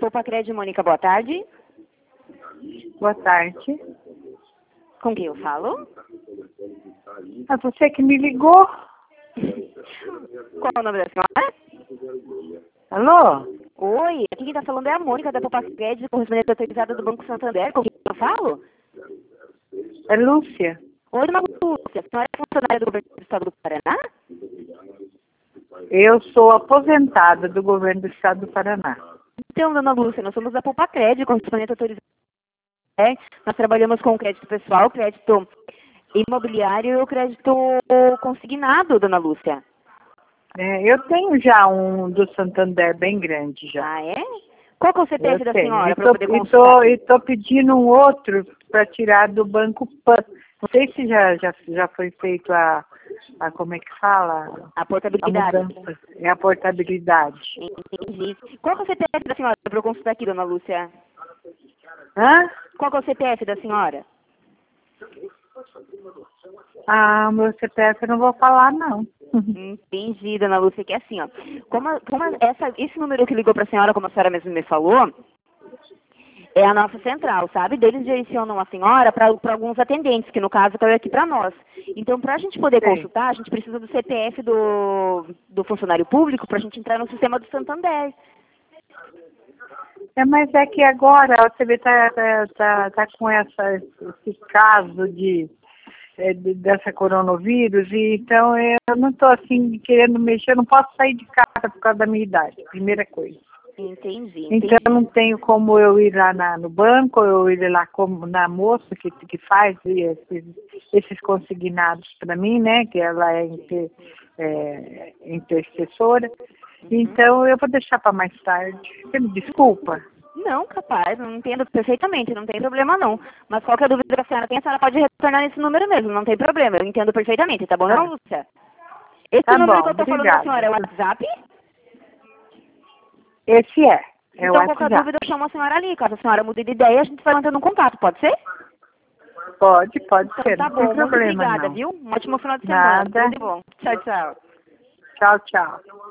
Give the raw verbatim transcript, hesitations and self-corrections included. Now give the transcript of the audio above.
Popacred, Mônica, boa tarde. Boa tarde. Com quem eu falo? É você que me ligou? Qual é o nome da senhora? Alô? Oi, aqui quem está falando é a Mônica da Popacred, correspondente autorizada do Banco Santander. Com quem eu falo? É Lúcia. Oi, dona Lúcia. A senhora é funcionária do governo do estado do Paraná? Eu sou aposentada do governo do estado do Paraná. Então, dona Lúcia, nós somos da Popacred, correspondente autorizada. É, nós trabalhamos com crédito pessoal, crédito imobiliário e o crédito consignado, dona Lúcia. É, eu tenho já um do Santander bem grande já. Ah, é? Qual que é o C P F Eu da tenho. senhora E para tô, poder e consultar? tô, e tô pedindo um outro para tirar do Banco Pan. Não sei se já, já, já foi feito a, a, como é que fala? A A portabilidade. mudança. É a portabilidade. Entendi. Qual que é o C P F da senhora para eu consultar aqui, dona Lúcia? Hã? Qual que é o C P F da senhora? Ah, meu C P F eu não vou falar, não. Entendi, dona Lúcia, que é assim, ó. Como, a- como a- essa, esse número que ligou para a senhora, como a senhora mesmo me falou, é a nossa central, sabe? Eles direcionam a senhora para alguns atendentes, que no caso caiu aqui para nós. Então, para a gente poder Sim. consultar, a gente precisa do C P F do, do funcionário público para a gente entrar no sistema do Santander. É, mas é que agora você vê, tá, tá, tá, tá com essa, esse caso de, é, de- dessa coronavírus, e então eu não estou assim querendo mexer, eu não posso sair de casa por causa da minha idade, primeira coisa. Entendi, Então entendi. eu não tenho como eu ir lá na, no banco, eu ir lá como na moça que, que faz esses, esses consignados para mim, né? Que ela é, inter, é intercessora. Então eu vou deixar para mais tarde. Você me desculpa? Não, capaz, não entendo perfeitamente, não tem problema não. Mas qualquer dúvida que a senhora tem, a senhora pode retornar nesse número mesmo, não tem problema, eu entendo perfeitamente, tá bom, dona Tá, Lúcia? Esse tá número que bom, eu tô falando da senhora é o obrigada. WhatsApp? Esse é, é o Então qualquer WhatsApp. dúvida eu chamo a senhora ali, caso a senhora mude de ideia, a gente vai mantendo um contato, pode ser? Pode, pode Então ser, tá não tem bom, muito problema obrigada, não. viu? Um ótimo final de semana, Nada. tudo de bom. Tchau, tchau. Tchau, tchau.